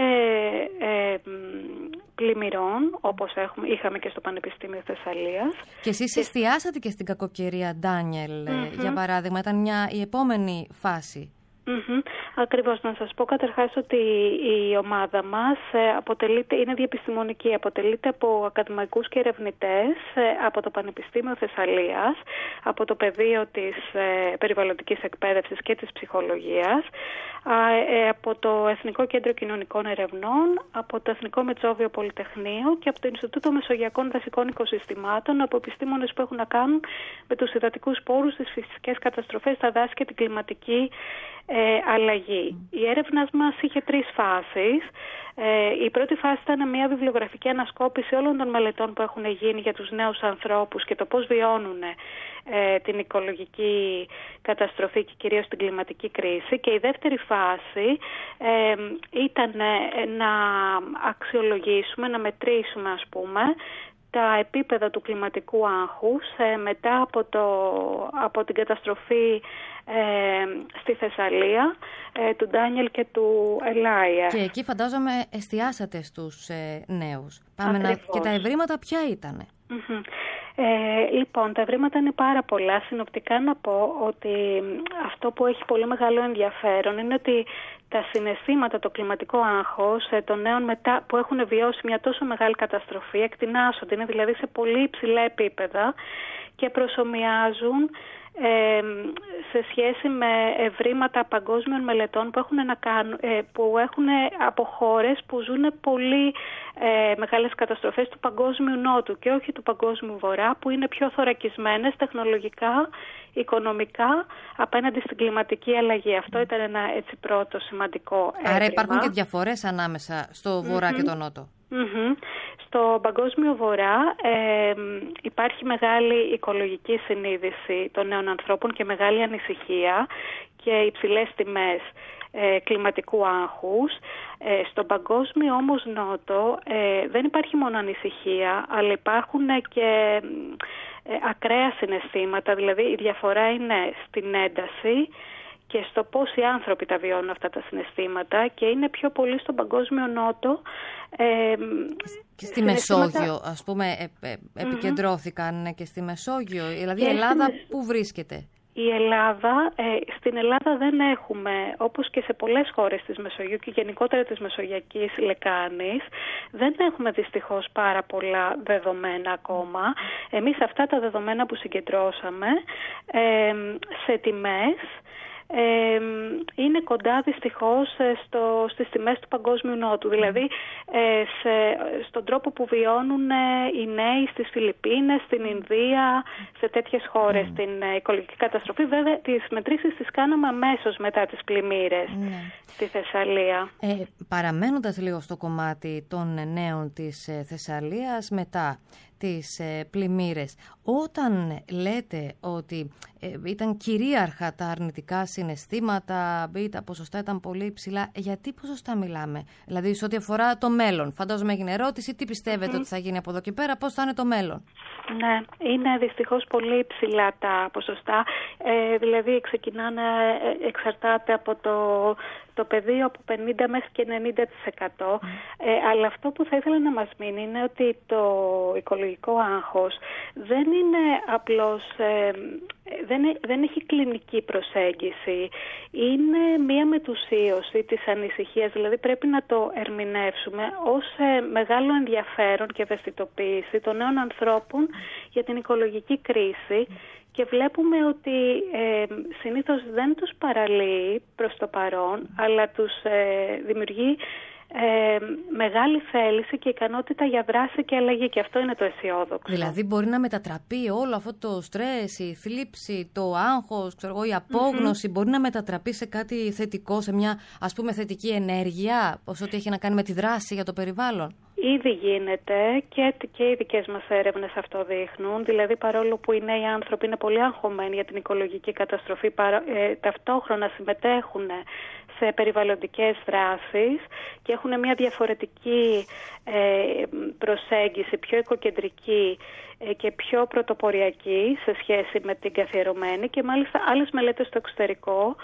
πλημμυρών, όπως είχαμε και στο Πανεπιστήμιο Θεσσαλίας. Και εσείς εστιάσατε και στην κακοκαιρία, Ντάνιελ, για παράδειγμα. Ήταν η επόμενη φάση. Ακριβώς. Να σας πω καταρχάς ότι η ομάδα μας είναι διεπιστημονική, αποτελείται από ακαδημαϊκούς και ερευνητές από το Πανεπιστήμιο Θεσσαλίας, από το πεδίο της περιβαλλοντικής εκπαίδευσης και της ψυχολογίας, από το Εθνικό Κέντρο Κοινωνικών Ερευνών, από το Εθνικό Μετσόβιο Πολυτεχνείο και από το Ινστιτούτο Μεσογειακών Δασικών Οικοσυστημάτων, από επιστήμονες που έχουν να κάνουν με τους υδατικούς πόρους, τις φυσικές καταστροφές, τα δάση και την κλιματική αλλαγή. Η έρευνα μας είχε 3 φάσεις. Η πρώτη φάση ήταν μια βιβλιογραφική ανασκόπηση όλων των μελετών που έχουν γίνει για τους νέους ανθρώπους και το πώς βιώνουν την οικολογική καταστροφή και κυρίως την κλιματική κρίση. Και η δεύτερη φάση ήταν να αξιολογήσουμε, να μετρήσουμε ας πούμε τα επίπεδα του κλιματικού άγχους μετά από την καταστροφή στη Θεσσαλία του Ντάνιελ και του Ελάια. Και εκεί φαντάζομαι εστιάσατε στους νέους. Πάμε και τα ευρήματα ποια ήτανε? Λοιπόν, τα ευρήματα είναι πάρα πολλά. Συνοπτικά να πω ότι αυτό που έχει πολύ μεγάλο ενδιαφέρον είναι ότι τα συναισθήματα, το κλιματικό άγχος των νέων μετά που έχουν βιώσει μια τόσο μεγάλη καταστροφή εκτινάσσονται, είναι δηλαδή σε πολύ υψηλά επίπεδα και προσομοιάζουν σε σχέση με ευρήματα παγκόσμιων μελετών που έχουν να κάνουν, που έχουν από χώρες που ζουν πολύ μεγάλες καταστροφές του παγκόσμιου νότου και όχι του παγκόσμιου βορρά, που είναι πιο θωρακισμένες τεχνολογικά, οικονομικά απέναντι στην κλιματική αλλαγή. Αυτό ήταν ένα έτσι πρώτο σημαντικό έτοιμα. Άρα υπάρχουν και διαφορές ανάμεσα στο βορρά και το νότο. Στο παγκόσμιο βορρά υπάρχει μεγάλη οικολογική συνείδηση των νέων ανθρώπων και μεγάλη ανησυχία και υψηλές τιμές κλιματικού άγχους. Στον παγκόσμιο όμως νότο δεν υπάρχει μόνο ανησυχία, αλλά υπάρχουν και ακραία συναισθήματα, δηλαδή η διαφορά είναι στην ένταση και στο πώς οι άνθρωποι τα βιώνουν αυτά τα συναισθήματα και είναι πιο πολύ στον παγκόσμιο νότο. Και στη Μεσόγειο, ας πούμε, επικεντρώθηκαν και στη Μεσόγειο. Δηλαδή η Ελλάδα πού βρίσκεται? Η Ελλάδα, στην Ελλάδα δεν έχουμε, όπως και σε πολλές χώρες της Μεσογείου και γενικότερα της Μεσογειακής Λεκάνης, δεν έχουμε δυστυχώς πάρα πολλά δεδομένα ακόμα. Εμείς αυτά τα δεδομένα που συγκεντρώσαμε σε τιμές, είναι κοντά δυστυχώς στις τιμές του παγκόσμιου νότου. Δηλαδή στον τρόπο που βιώνουν οι νέοι στις Φιλιππίνες, στην Ινδία, σε τέτοιες χώρες την οικολογική καταστροφή. Βέβαια τις μετρήσεις τις κάναμε αμέσως μετά τις πλημμύρες στη Θεσσαλία. Παραμένοντας λίγο στο κομμάτι των νέων της Θεσσαλίας μετά τις πλημμύρες, όταν λέτε ότι ήταν κυρίαρχα τα αρνητικά συναισθήματα ή τα ποσοστά ήταν πολύ υψηλά, γιατί ποσοστά μιλάμε? Δηλαδή σε ό,τι αφορά το μέλλον. Φαντάζομαι έγινε ερώτηση, τι πιστεύετε ότι θα γίνει από εδώ και πέρα, πώς θα είναι το μέλλον? Ναι, είναι δυστυχώς πολύ υψηλά τα ποσοστά, δηλαδή εξαρτάται από το πεδίο από 50 μέχρι και 90%. Αλλά αυτό που θα ήθελα να μας μείνει είναι ότι το οικολογικό άγχος δεν είναι απλώς, δεν έχει κλινική προσέγγιση. Είναι μία μετουσίωση της ανησυχίας, δηλαδή πρέπει να το ερμηνεύσουμε ως μεγάλο ενδιαφέρον και ευαισθητοποίηση των νέων ανθρώπων για την οικολογική κρίση. Και βλέπουμε ότι συνήθως δεν τους παραλύει προς το παρόν, αλλά τους δημιουργεί μεγάλη θέληση και ικανότητα για δράση και αλλαγή, και αυτό είναι το αισιόδοξο. Δηλαδή μπορεί να μετατραπεί όλο αυτό το στρες, η θλίψη, το άγχος, η απόγνωση, μπορεί να μετατραπεί σε κάτι θετικό, σε μια ας πούμε θετική ενέργεια, όσο ότι έχει να κάνει με τη δράση για το περιβάλλον. Ήδη γίνεται και οι δικές μας έρευνες αυτό δείχνουν. Δηλαδή, παρόλο που οι νέοι άνθρωποι είναι πολύ αγχωμένοι για την οικολογική καταστροφή, ταυτόχρονα συμμετέχουν σε περιβαλλοντικές δράσεις και έχουν μια διαφορετική προσέγγιση, πιο οικοκεντρική και πιο πρωτοποριακή σε σχέση με την καθιερωμένη, και μάλιστα άλλες μελέτες στο εξωτερικό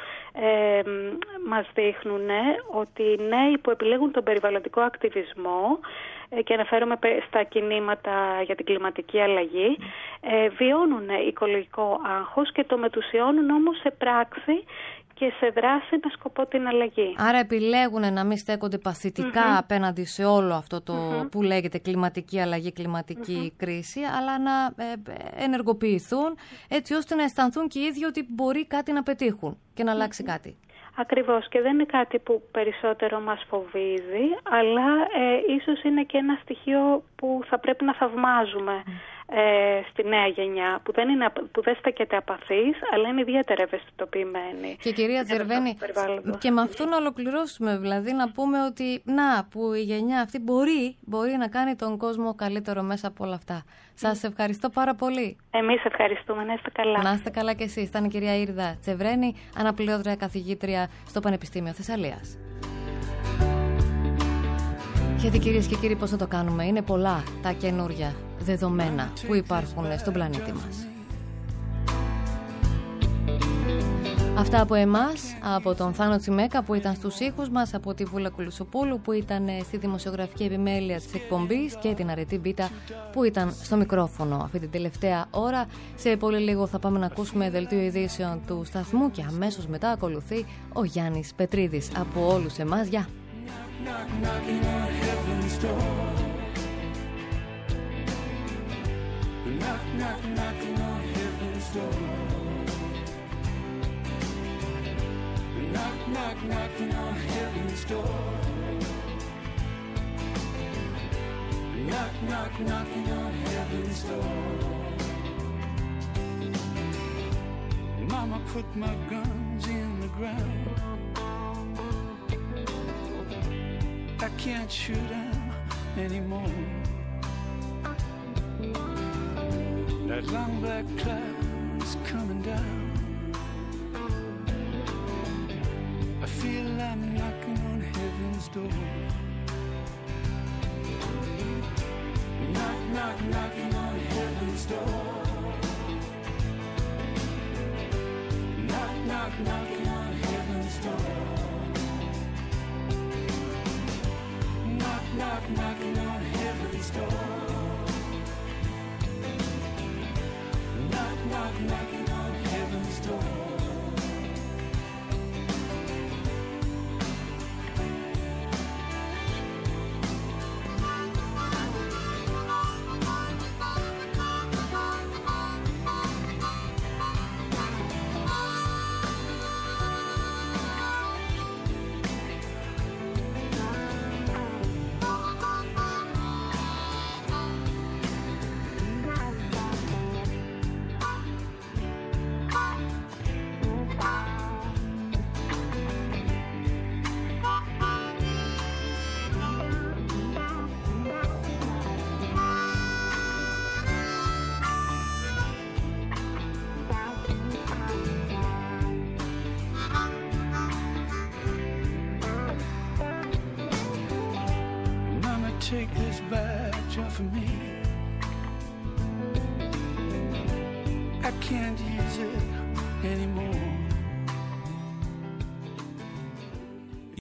μας δείχνουν ότι οι νέοι που επιλέγουν τον περιβαλλοντικό ακτιβισμό, και αναφέρομαι στα κινήματα για την κλιματική αλλαγή, βιώνουν οικολογικό άγχος και το μετουσιώνουν όμως σε πράξη και σε δράση με σκοπό την αλλαγή. Άρα επιλέγουν να μην στέκονται παθητικά απέναντι σε όλο αυτό το που λέγεται κλιματική αλλαγή, κλιματική κρίση, αλλά να ενεργοποιηθούν έτσι ώστε να αισθανθούν και οι ίδιοι ότι μπορεί κάτι να πετύχουν και να αλλάξει κάτι. Ακριβώς, και δεν είναι κάτι που περισσότερο μας φοβίζει, αλλά ίσως είναι και ένα στοιχείο που θα πρέπει να θαυμάζουμε στη νέα γενιά, που δεν στέκεται απαθής, αλλά είναι ιδιαίτερα ευαισθητοποιημένη. Και κυρία Τζερβένη, και με αυτό να ολοκληρώσουμε, δηλαδή να πούμε ότι που η γενιά αυτή μπορεί να κάνει τον κόσμο καλύτερο μέσα από όλα αυτά. Σας ευχαριστώ πάρα πολύ. Εμείς ευχαριστούμε, να είστε καλά. Να είστε καλά κι εσείς. Ήταν η κυρία Ήρδα Τσεβρένη, αναπληρώτρια καθηγήτρια στο Πανεπιστήμιο Θεσσαλίας. Γιατί κυρίες και κύριοι, πώς θα το κάνουμε? Είναι πολλά τα καινούρια δεδομένα που υπάρχουν στον πλανήτη μας. Αυτά από εμάς, από τον Θάνο Τσιμέκα που ήταν στους ήχους μας, από τη Βούλα Κουλουσοπούλου που ήταν στη δημοσιογραφική επιμέλεια της εκπομπής και την Αρετή Μπίτα που ήταν στο μικρόφωνο αυτή την τελευταία ώρα. Σε πολύ λίγο θα πάμε να ακούσουμε δελτίο ειδήσεων του σταθμού και αμέσως μετά ακολουθεί ο Γιάννης Πετρίδης. Από όλους εμάς, γεια! Knocking on heaven's door. Knocking on heaven's door. Knocking on heaven's door. Knocking on heaven's door. Mama put my guns in the ground. I can't shoot them anymore. That long black cloud is coming down. I feel I'm knocking on heaven's door. Knocking on heaven's door. Knocking on heaven's door. Knocking on heaven's door. Knocking on heaven's door. Take this badge off of me. I can't use it anymore.